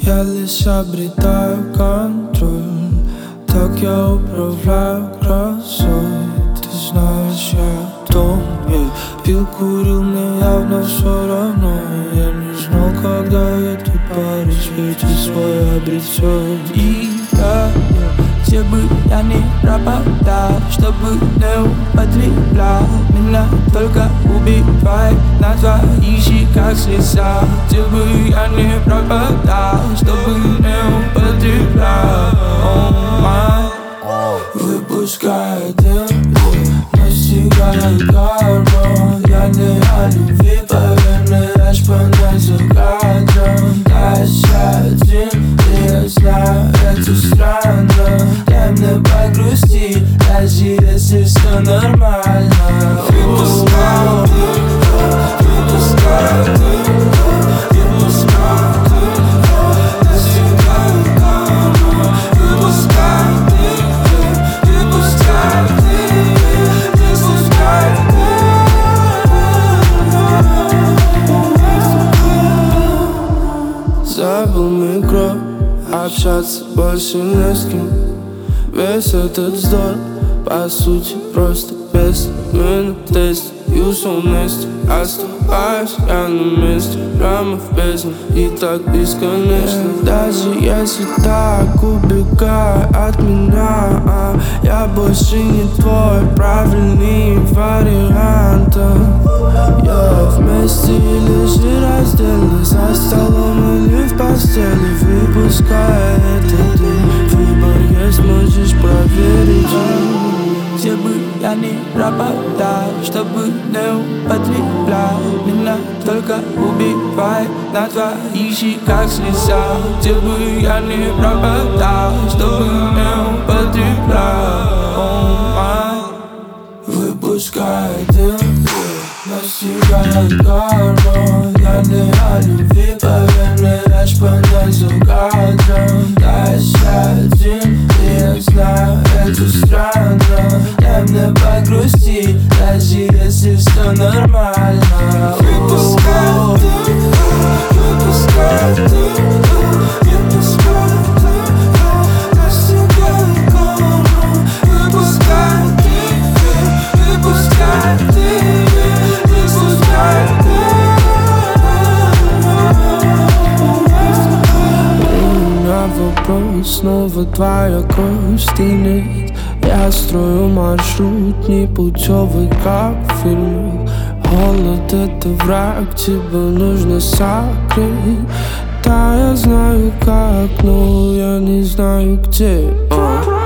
Я лишь обретаю контроль, так я управляю грозой. Ты знаешь, я дом, пил, курил, мне явно все равно. Я не знал, когда я тут парюсь, ведь ты свой обретён. И я, где бы я ни пропадал, чтобы не употреблял, меня только убивает на твоих щеках слеза. Где бы я ни пропадал, чтобы не употреблял, выпускает дым, настигает карма. Я не о любви, поверь мне, аж понять за кадром. Дальше один, и я знаю, это странно. Дай мне погрустить, даже если все нормально. Выпускает дым, выпускает дым, выпускает дым, настигает карма. Выпускает дым, выпускает дым, выпускает дым. Забыл микро, общаться больше не с кем. Весь этот вздор, по сути, просто бессмысленный тест. Юзал вместе, оставаюсь я на месте. Прямо в бездне и так бесконечно. Даже если так убегай от меня, я больше не твой правильный вариант. Я вместе или же раздельно, за столом или в постели. Выпускай этот дым, выбор есть, можешь проверить. Где бы я ни пропадал, чтобы не употреблял, меня только убивает на твоих щеках слеза. Где бы я ни пропадал, чтобы не употреблял, выпускает дым, настигает карма. Я не о любви, поверь мне, аж понять за кадром. Дальше один, и я знаю, это странно. Дай мне погрустить, даже если все нормально. Выпускает дым, выпускает дым, выпускает дым, настигает карма. Выпускает дым, выпускает дым, выпускает дым. У меня вопрос, снова твоя кровь стынет. Я строю маршрут непутевый, как в фильмах. Голод — это враг, тебя нужно сокрыть. Да, я знаю как, но я не знаю где.